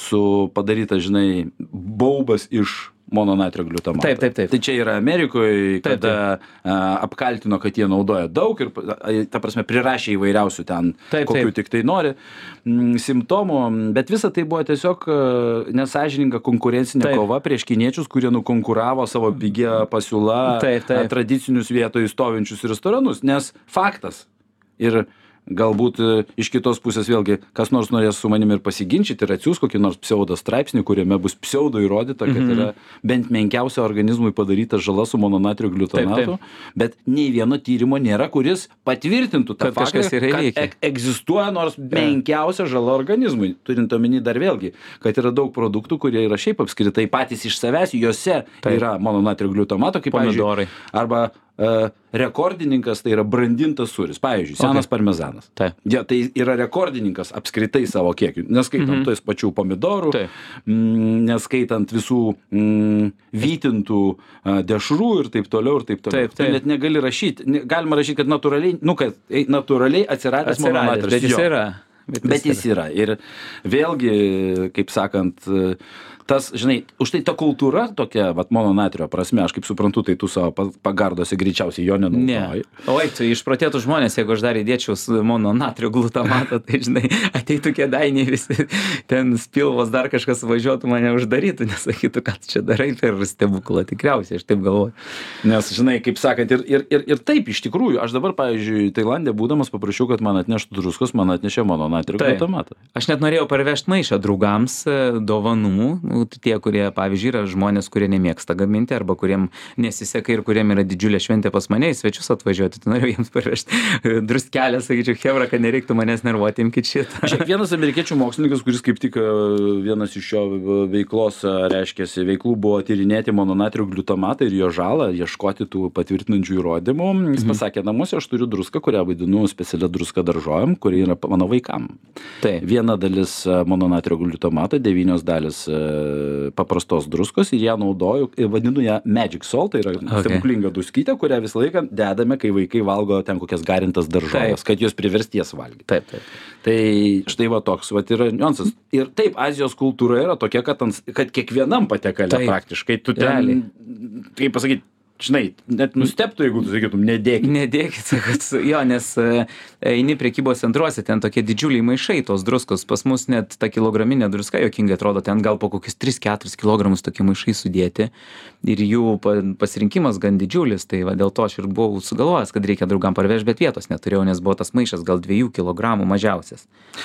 su padaryta, žinai, baubas iš mononatrio gliutamato. Taip, taip, taip. Tai čia yra Amerikoje, Taip, kada a, apkaltino, kad jie naudoja daug ir, a, ta prasme, prirašė įvairiausių ten, Taip, kokių taip. tik tai nori, m, simptomų, bet visa tai buvo tiesiog a, nesąžininga konkurencinė Taip. kova prieš kiniečius, kurie nukonkuravo savo pigią pasiūlą Taip, taip. a, tradicinius vietoj stovinčius restoranus, nes faktas ir galbūt e, iš kitos pusės vėlgi kas nors norės su manimi ir pasiginčyti ir atsiųs kokį nors pseudo straipsnį, kuriame bus pseudo įrodyta, kad Mhm. yra bent menkiausia organizmui padaryta žala su mononatrio gliutamatu, Taip, bet nei vieno tyrimo nėra, kuris patvirtintų tą Kad kažkas faktą, yra kad įvykę. ek egzistuoja nors menkiausia žala organizmui. Turint omeny dar vėlgi, kad yra daug produktų, kurie yra šiaip apskritai patys iš savęs, juose Taip. yra mononatrio gliutamato, kaip Pomidorai. pavyzdžiui, arba e, rekordininkas tai yra brandintas sūris, pavyzdžiui, senas Okay. parmezanas. Taip. Ja, tai yra rekordininkas apskritai savo kiekiu, neskaitant Mhm. tais pačių pomidorų, Taip. mm, neskaitant visų mm, vytintų a, dešrų ir taip toliau ir taip toliau. Taip, Tu taip. net negali rašyti, ne, galima rašyti, kad natūraliai, nu, kad ei, natūraliai atsiradęs Atsiradęs, mononatris. bet jis Jo. yra. Bet jis yra. Ir vėlgi, kaip sakant, tas, žinai, už tai ta kultūra tokia, vat, mononatrio prasme, aš kaip suprantu, tai tu savo pa- pagardose greičiausiai jo nenaudoji. Ne. Oi, tu išprotėtų žmonės, jeigu aš dar įdėčiau su mononatrio glutamatą, tai žinai, ateitų kėdainiai visi, ten spilvos dar kažkas važiuotų mane uždarytų, nesakytų, kad čia darai per stebuklą, tikriausiai, aš taip galvoju. Nes, žinai, kaip sakant, ir, ir, ir, ir taip iš tikrųjų, aš dabar, pavyzdžiui, Tailandė būdamas paprašiau, kad man atneštų druskos, man atnešė mononatrio Taip. glutamatą. Aš net norėjau parvežti maišą draugams e, dovanų, nu, tie, kurie, pavyzdžiui, yra žmonės, kurie nemėgsta gaminti arba kuriem nesiseka ir kuriem yra didžiulė šventė pas mane, į svečius atvažiuoti, tai norėjau jiems parvežti e, druskelę, sakyčiau, chebra, kad nereiktų manęs nervuoti, imkit šitą. Šiaip vienas amerikiečių mokslininkas, kuris kaip tik e, vienas iš jo veiklos, e, reiškiasi, veiklų buvo tyrinėti mononatrio glutamatą ir jo žalą, ieškoti tų patvirtinančių įrodymų. Jis Mhm. pasakė, namuose aš turiu druską, kurią vadinu specialia druska daržovėm, kuri yra mano vaikam. Taip. Viena dalis e, mononatrio glutamato, devynios dalis e, paprastos druskos ir ją naudoju, ir vadinu ją Magic Salt, tai yra Okay. stebuklinga druskytė, kurią visą laiką dedame, kai vaikai valgo ten kokias garintas daržovės, kad juos priversti jas valgyti. Taip, taip. Tai štai va toks va yra niuansas. Ir taip, Azijos kultūra yra tokia, kad, ant, kad kiekvienam patiekale Taip. praktiškai tu ten, Realiai. kaip pasakyti, žinai, net nustebtų, jeigu tu sakytum, nedėkit. Nedėkit, kad, jo, nes e, eini prekybos centruose, ten tokie didžiuliai maišai tos druskos, pas mus net ta kilograminė druska, jokingai atrodo, ten gal po kokius tris keturis kilogramus tokie maišai sudėti ir jų pa- pasirinkimas gan didžiulis, tai va, dėl to aš ir buvau sugalvojęs, kad reikia draugam parvežti, bet vietos neturėjau, nes buvo tas maišas gal dviejų kilogramų mažiausias.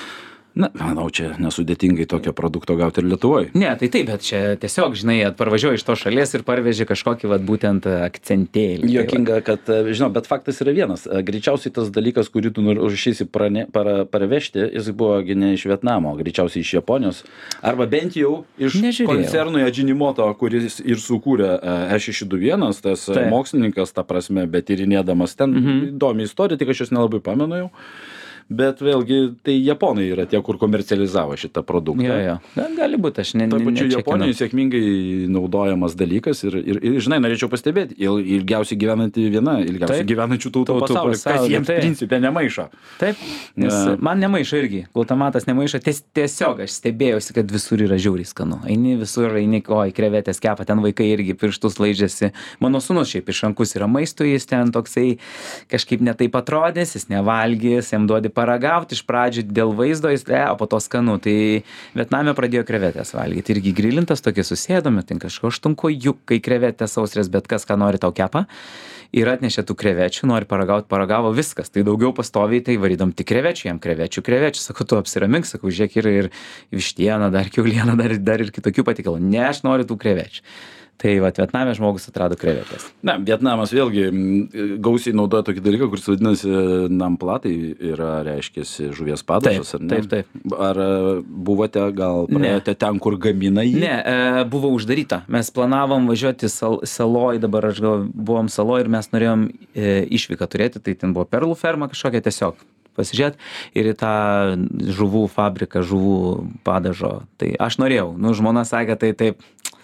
Na, manau, čia nesudėtingai tokio produkto gauti ir Lietuvoje. Ne, tai taip, bet čia tiesiog, žinai, parvažiuoji iš to šalies ir parveži kažkokį, vat, būtent akcentėlį. Jokinga, kad, žinau, bet faktas yra vienas. Greičiausiai tas dalykas, kurį tu užrašysi prane- para- parvežti, jis buvo gi ne iš Vietnamo, greičiausiai iš Japonijos. Arba bent jau iš Nežiūrėjau. koncernui Ajinomoto, kuris ir sukūrė E šeši du vienas, tas Taip. mokslininkas, ta prasme, bet tyrinėdamas ten Mhm. įdomi istorija, tik aš jos nelabai pamenu jau. Bet vėlgi, tai japonai yra tie, kur komercializavo šitą produktą. Jo, jo. Na, gali būti, aš ne. Ta ne- pačiu nečekinau. Japonijoje sėkmingai naudojamas dalykas ir, ir, ir žinai, norėčiau pastebėti, il, ilgiausiai gyvenanti viena, ilgiausiai Taip. gyvenančių tautų Tautų pasaulyje, kas pasauly, jiems taip. principė nemaišo. Taip, nes Na. man nemaišo irgi, glutamatas nemaišo, ties, tiesiog aš stebėjausi, kad visur yra žiauriai skanu. Eini visur, eini, oi, krevetės kepa, ten vaikai irgi pirštus laižėsi. Mano sūnus šiaip išrankus yra maistui, jis ten toksai kažkaip netaip atrodys, jis nevalgys, jam duodi paragauti iš pradžių dėl vaizdo, jis, e, o po to skanu. Tai Vietname pradėjo krevetės valgyti. Irgi grilintas, tokie susėdome, ten kažko aštunkojukai, krevetės sausrės, bet kas, ką nori tau kepa. Ir atnešė tų krevečių, nori paragauti, paragavo viskas. Tai daugiau pastoviai, tai varydom tik krevečių, jam krevečių, krevečių. Sakau, tu apsiramink, sakau, žiūrėk, yra ir vištiena, dar kiauliena, dar, dar ir kitokių patikalų. Ne, aš noriu tų krevečių. Tai va, Vietname žmogus atrado krevetės. Na, Vietnamas vėlgi m, gausiai naudoja tokį dalyką, kuris vadinasi nampla, tai yra, reiškiasi, žuvies padažas, Taip, ar ne? taip, taip. Ar e, buvote, gal praėjote ten, kur gamina jį? Ne, e, buvo uždaryta. Mes planavom važiuoti sal, saloj, dabar aš gal buvom saloj ir mes norėjom e, išvyką turėti, tai ten buvo perlų ferma kažkokia tiesiog pasižiūrėt ir į tą žuvų fabriką, žuvų padažo. Tai aš norėjau, nu, žmona sakė, tai taip,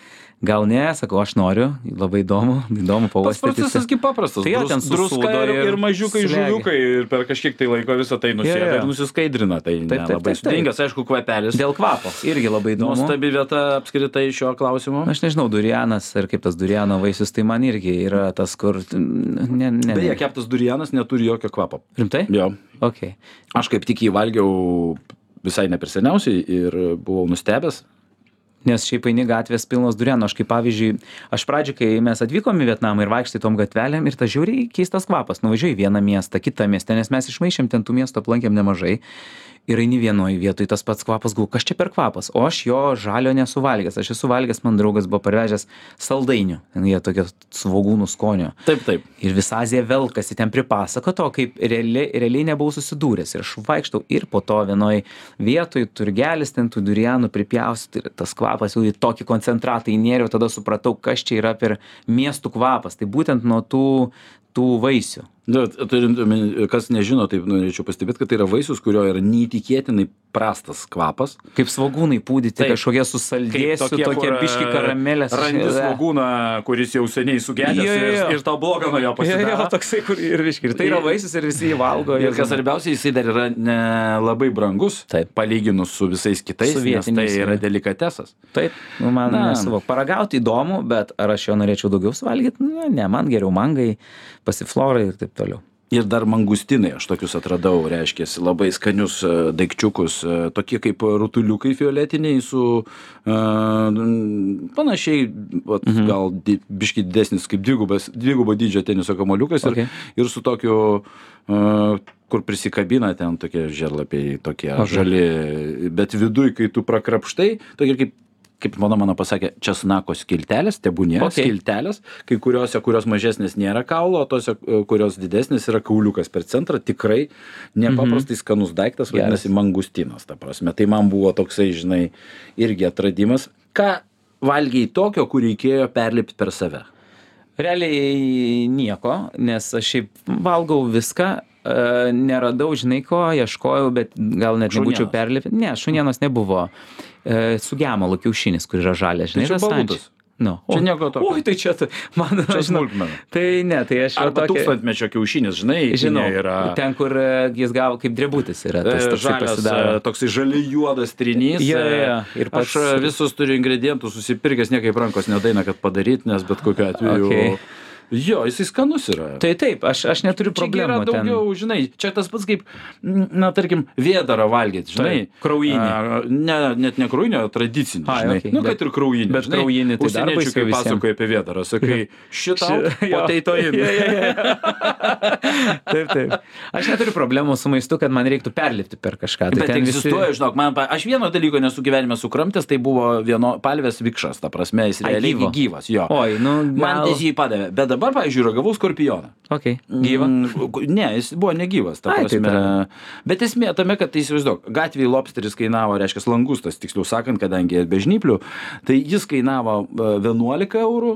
gal ne, sakau, aš noriu, labai įdomu, įdomu Pats pauostyti. procesasgi paprastas. Tai jo, ten druska susūdo ir, ir ir mažiukai slegia. žuviukai ir per kažkiek tai laiko visą tai nusėda Jo, jo. ir nusiskaidrina. Tai Taip, taip, labai taip, taip. sudėtingas, aišku, kvapelis. Dėl kvapo, irgi labai įdomu. Nuostabi vieta apskritai šio klausimo. Aš nežinau, durianas ir kaip tas duriano vaisius, tai man irgi yra tas, kur... Ne, ne, Beje, ne. keptas durianas neturi jokio kvapo. Rimtai? Jo. Ok. Aš kaip tik jį valgiau visai ne per seniausiai ir buvau nustebęs. Nes šiaip eini gatvės pilnos duriano. Aš kaip pavyzdžiui, aš pradžioj, kai mes atvykom į Vietnamą ir vaikštai tom gatvelėm ir ta žiauriai keistas kvapas. Nuvažiuoji į vieną miestą, kitą miestą, nes mes išmaišėm ten tų miestų, aplankėm nemažai. Ir eini vienoje vietoje, tas pats kvapas, galvoju, kas čia per kvapas, o aš jo žalio nesu valgęs. Aš esu valgęs, man draugas buvo parvežęs saldainių, jie tokie svogūnų skonio. Taip, taip. Ir visą Aziją velkasi, ten pripasakoto, kaip realiai, realiai nebuvau susidūręs. Ir aš vaikštau ir po to vienoj vietoj turgelis, ten tų durianų pripjaustyt, ir tas kvapas jau į tokį koncentratą įnėriau, tada supratau, kas čia yra per miestų kvapas. Tai būtent nuo tų, tų vaisių. Nu, turint omeny, kas nežino, taip norėčiau pastebėti, kad tai yra vaisius, kurio yra neįtikėtinai prastas kvapas. Kaip svogūnai pūdyti, Taip. kažkokie susaldėsiu, tokie, tokie kur, biški karamelės. Randi Aš- svogūną, kuris jau seniai sugedęs Jo, jo, jo. ir, ir tau bloga nuo jo Jo, jo, pasidaro. toksai, kur ir biški. Ir tai yra vaisius ir visi jį valgo. Ir kas svarbiausia, jisai dar yra nelabai brangus, Taip. palyginus su visais kitais, Su nes tai vietiniais, yra jo. delikatesas. Taip, nu, man Na. nesuvok. Paragauti įdomu, bet ar aš jo norėčiau daugiau suvalgyti? Nu, ne, man geriau mangai, pasiflorai ir taip toliau. Ir dar mangustinai, aš tokius atradau, reiškia, labai skanius e, daikčiukus, e, tokie kaip rutuliukai fioletiniai su uh, panašiai, vat, Mhm. gal di, biški didesnis kaip dvigubas, dvigubo dydžio teniso kamoliukas ir, Okay. ir su tokiu, uh, kur prisikabina ten tokie žerlapiai, tokie Okay. žali, bet viduj, kai tu prakrapštai, tokie kaip kaip mano mano pasakė, česnako skiltelės, tebūnie Okay. skiltelės, kai kuriuose, kurios mažesnės nėra kaulo, o tose, e, kurios didesnės yra kauliukas per centrą, tikrai nepaprastai skanus daiktas, vadinasi mangustinas, ta prasme. Tai man buvo toksai, žinai, irgi atradimas. Ką valgiai tokio, kur reikėjo perlipti per save? Realiai nieko, nes aš šiaip valgau viską, e, neradau, žinai ko, ieškojau, bet gal net nebūčiau Šunienos. perlipęs. Ne, šunienos nebuvo. E, su gemalo kiaušinis, kur yra žalias, žinai. Tai čia balutas. Nu, čia nieko tokio. Oi, tai čia, man, čia žinau, smulkmena. Tai ne, tai aš... Arba tokia, tūkstantmečio kiaušinis, žinai, žinau, yra... ten, kur jis gavo kaip drebutis yra. Tas, e, žalias, toksai žaliai juodas trinys. Ja, ja, ir pats... Aš visus turiu ingredientus susipirkęs, niekaip rankos nedaina, kad padaryt, nes bet kokiu atveju... Okay. Jo, jisai skanus yra. Tai taip, aš, aš neturiu problemų. Čia yra daugiau, ten... žinai, čia tas pats kaip, na, tarkim, vėdarą valgyti, žinai. Taip, kraujinį. A, ne, net ne kraujinį, o tradicinį, a, žinai. Okay, nu, kad ir kraujinį. Bet žinai, kraujinį, tai dar baisiau kai pasakoja apie vėdarą, sakai, šitau, poteitojim. Taip, taip. Aš neturiu problemų su maistu, kad man reiktų perlipti per kažką. Tai bet egzistuoja, visi... žinok, man, aš vieno dalyko nesu gyvenime sukramtęs, tai buvo vieno palvės vikšras, ta prasme, jis realiai gyvas, jo. Oi, nu, gal... Man ties jį padavė, bet dabar, pavyzdžiui, ragavau skorpioną. Okay. Gyva? Ne, jis buvo negyvas, ta prasme. Ai, tai bet esmė tame, kad tai įsivaizduok, gatvėje lobsteris kainavo, reiškia, langustas, tiksliau sakant, kadangi be žnyplių, tai jis kainavo vienuolika eurų,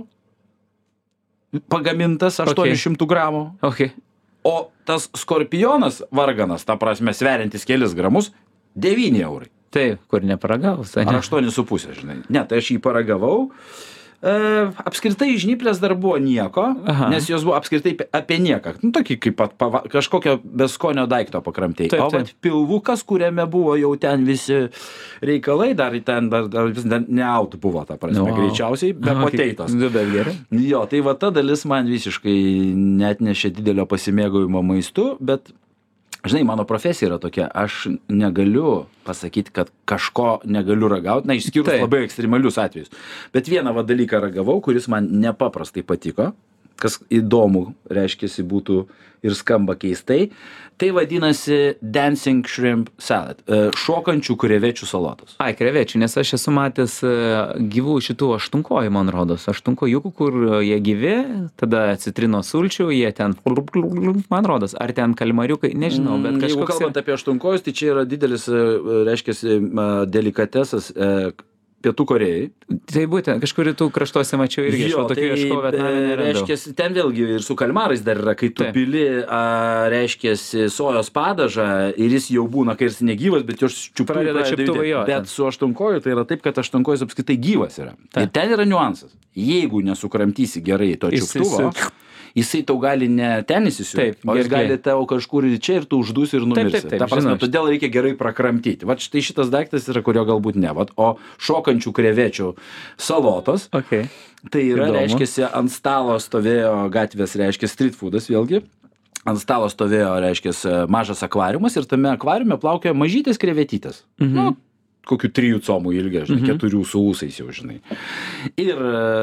pagamintas aštuonių šimtų gramų. Okay. O tas skorpionas varganas, ta prasme, sveriantis kelis gramus, devyni eurai. Taip, kur neparagavus. Ar aštuoni su pusė, žinai. Ne, tai aš jį paragavau. Uh, apskritai žnyplės dar buvo nieko, aha, nes jos buvo apskritai apie nieką. Nu, tokį kaip pat pava, kažkokio beskonio daikto pakramtėjai. O vat pilvukas, kuriame buvo jau ten visi reikalai, dar ten dar, dar vis dar neaut buvo, ta prasme, no. Greičiausiai, be poteitos. Jo, tai va ta dalis man visiškai net nešė didelio pasimėgojimo maistu, bet žinai, mano profesija yra tokia, aš negaliu pasakyti, kad kažko negaliu ragauti, na, išskyrus tai labai ekstremalius atvejus. Bet vieną va dalyką ragavau, kuris man nepaprastai patiko, kas įdomu, reiškiasi, būtų ir skamba keistai, tai vadinasi Dancing Shrimp Salad, šokančių krevečių salotos. Ai, krevečių, nes aš esu matęs gyvų šitų aštunkojų, man rodos, aštunkojukų, kur jie gyvi, tada citrino sulčių, jie ten, man rodos, ar ten kalmariukai, nežinau, bet kažkoks... Jeigu kalbant apie aštunkojus, tai čia yra didelis, reiškiasi, delikatesas Pietų Korėjai. Tai būtent, kažkur tų kraštuose mačiau irgi, aš tokių ieškau, bet reiškiasi, ten vėlgi ir su kalmarais dar yra, kai tu pili, reiškiasi, sojos padažą ir jis jau būna, kai jis negyvas, bet jos čiuptuvai, bet su aštunkoju tai yra taip, kad aštunkojus apskritai gyvas yra. Ir ten yra niuansas. Jeigu nesukramtysi gerai to čiuptuvo, jisai tau gali ne ten įsisiūti, o jis gali tau kažkur ir čia ir tu uždusi ir numirsi. Taip, taip, taip, ta prasme, todėl reikia gerai prakramtyti. Vat štai šitas daiktas yra, kurio galbūt ne. Vat, o šokančių krevečių salotos, okay. Tai yra, įdomu. Reiškiasi, ant stalo stovėjo gatvės, reiškia, street foodas vėlgi. Ant stalo stovėjo, reiškiasi, mažas akvariumas ir tame akvariume plaukė mažytės krevetytės. Mhm. Nu, kokių trijų comų ilgio, žinai, mhm. keturių su ūsais jau, žinai. Ir...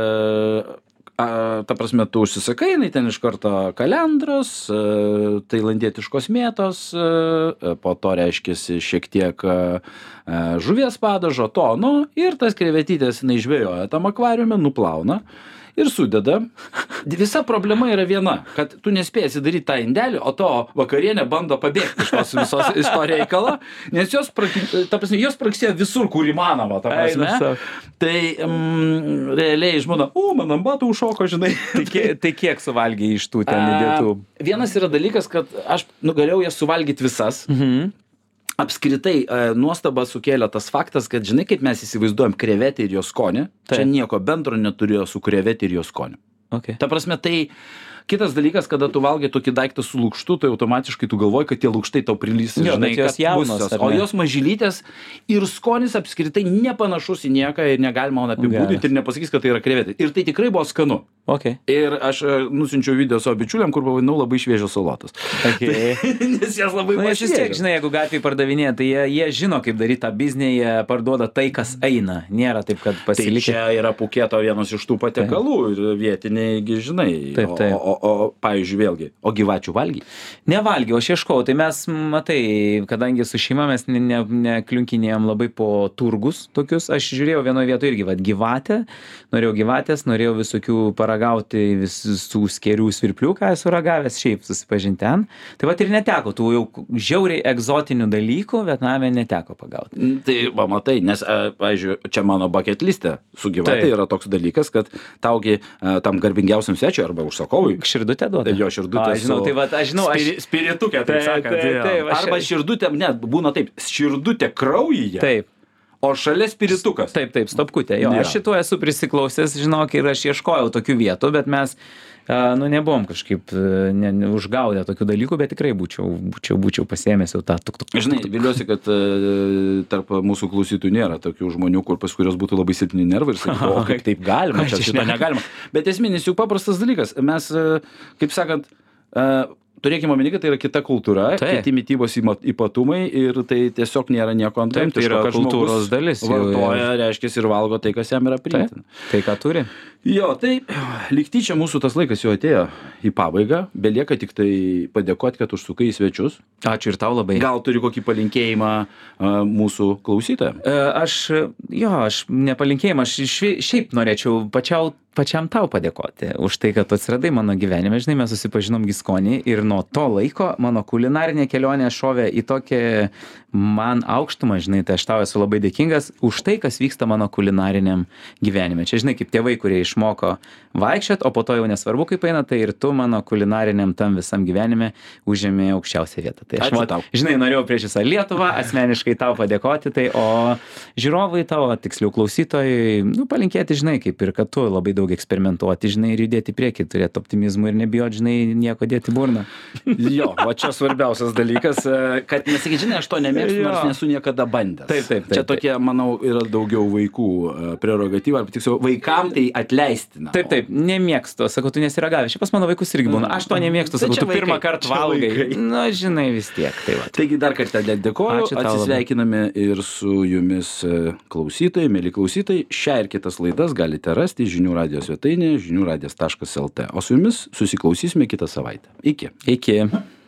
A, ta prasme, tu užsisakai, jinai ten iš karto kalendros, tailandietiškos mėtos, po to reiškiasi šiek tiek žuvies padažo, tono ir tas krevetytės jinai žvejoja tam akvariume, nuplauna ir sudeda. Visa problema yra viena, kad tu nespėjai atsidaryti tą indelį, o to vakarienė bando pabėgti iš tos visos iš to reikalo, nes jos, pra, ta prasme, jos praksėjo visur, kur įmanoma, ta prasme. Ai, tai mm, realiai žmona, o, man ant batų užšoko, žinai. Tai, kiek, tai kiek suvalgiai iš tų ten įdėtų? A, vienas yra dalykas, kad aš nu, galėjau jas suvalgyti visas. Mhm. Apskritai, nuostabą sukėlė tas faktas, kad žinai, kaip mes įsivaizduojam krevetę ir jos skonį, čia nieko bendro neturėjo su krevetė ir jos skoniu. Okay. Ta prasme, tai kitas dalykas, kada tu valgai tokį daiktą su lukštu, tai automatiškai tu galvoji, kad tie lukštai tau prilys, žinai, jos jaunos, o jos mažylytės ir skonis apskritai nepanašus į nieką ir negalima man apibūdinti ir nepasakys, kad tai yra krevetė. Ir tai tikrai buvo skanu. Okay. Ir aš nusinčiau video savo bičiuliam, kur pavadinau labai šviežios salotos. Okay. Nes jas labai nu, vis tiek, žinai, jeigu gatvėje pardavinėja, tai jie, jie žino, kaip daryti tą biznį, jie parduoda tai, kas eina. Nėra taip, kad pasilikė. Tai čia yra Puketo vienas iš tų patiekalų ir vietiniai, žinai. Taip, taip. O, o, o pavyzdžiui, vėlgi, o gyvačių valgy? Nevalgiau, aš ieškau. Tai mes, matai, kadangi su šeima mes nekliunkinėjom labai po turgus tokius, aš žiūrėjau vienoje vietoje irgi, vad, gyvatę, norėjau gyvatės, norėjau visokių paragauti visų skėrių svirplių, ką esu ragavęs, šiaip susipažinti ten. Tai vat ir neteko, tų jau žiauriai egzotinių dalykų Vietname neteko pagauti. Tai, va, matai, nes, pavyzdžiui, čia mano bucket liste su gyvatė yra toks dalykas, kad taugi tam garbingiausiam svečiui arba užsakovui širdutę duoda. Jo širdutė. Aš žinau, tai va, aš žinau, aš... Spiritukę, taip sakant. Arba širdutė, ne, būna taip, širdutė kraujyje. Taip. o šalia spiritukas. Taip, taip, stopkutė. Jo, Ja. aš šituo esu prisiklausęs, žinok, ir aš ieškojau tokių vietų, bet mes, a, nu, nebuvom kažkaip ne, ne, užgaudę tokių dalykų, bet tikrai būčiau, būčiau, būčiau pasiėmęs jau tą tuk, tuk, tuk, Žinai, tuk. viliuosi, kad e, tarp mūsų klausytojų nėra tokių žmonių, kur pas kurios būtų labai silpni nervai ir sakytų, o kaip taip galima, Ką čia čia šito šneka? negalima. Bet esminis jų paprastas dalykas. Mes, e, kaip sakant, e, turėkime omeny, kad tai yra kita kultūra, Taip. kiti mitybos ima- ypatumai ir tai tiesiog nėra nieko Taip, tai antgamtiško, yra kad kultūros žmogus dalis. jau- vartoja, reiškia, ir valgo tai, kas jam yra Taip, priimtina. tai ką turi. Jo, tai lygtyčia mūsų tas laikas jau atėjo į pabaigą, belieka tik tai padėkoti, kad užsukai į svečius. Ačiū ir tau labai. Gal turi kokį palinkėjimą a, mūsų klausytojams? E, Aš, jo, aš nepalinkėjimą, aš švi- šiaip norėčiau pačiau, pačiam tau padėkoti už tai, kad tu atsiradai mano gyvenime. Žinai, mes susipažinom Giskonį ir nuo to laiko mano kulinarinė kelionė šovė į tokią man aukštumą, žinai, tai aš tau esu labai dėkingas už tai, kas vyksta mano kulinariniam gyvenime. Čia, žinai, kaip tėvai, kurie išmoko vaikščiot, o po to jau nesvarbu, kaip eina, tai ir tu mano kulinariniam tam visam gyvenime užėmė aukščiausią vietą. Tai aš, Ačiū vat, tau. žinai, norėjau prieš visą Lietuvą asmeniškai tau padėkoti, tai o žiūrovai tavo, tiksliau klausytojai, nu, palinkėti, žinai, kaip ir kad tu labai daug eksperimentuoti, žinai, ir judėti į priekį, turėti optimizmų ir nebijoti, žinai, nieko dėti į burną. Jo, va čia svarbiausias dalykas, e, kad nesakyt, žinai, aš to nemėgstu, Jo. nors nesu niekada bandęs. Taip, taip, taip, Čia taip. tokie, manau, yra daugiau vaikų e, prerogatyva, arba tiksliau, vaikam tai atleistina. Taip, taip, nemėgstu, sakau, tu nesiragavai. Šiaip pas mano vaikus irgi būna. Aš to nemėgstu, Tai sakau, čia tu pirmą vaikai, kartą čia valgai. vaikai. Na, žinai, vis tiek. Tai va. Taigi dar kartą dėkoju, Ačiū tau labai. atsisveikiname ir su jumis e, klausytojai, mėly klausytojai. Šią ir kitas laidas galite rasti žinių radijos svetainėje žinių radijas taškas lt. O su jumis susiklausysime kitą savaitę. Iki. Iki.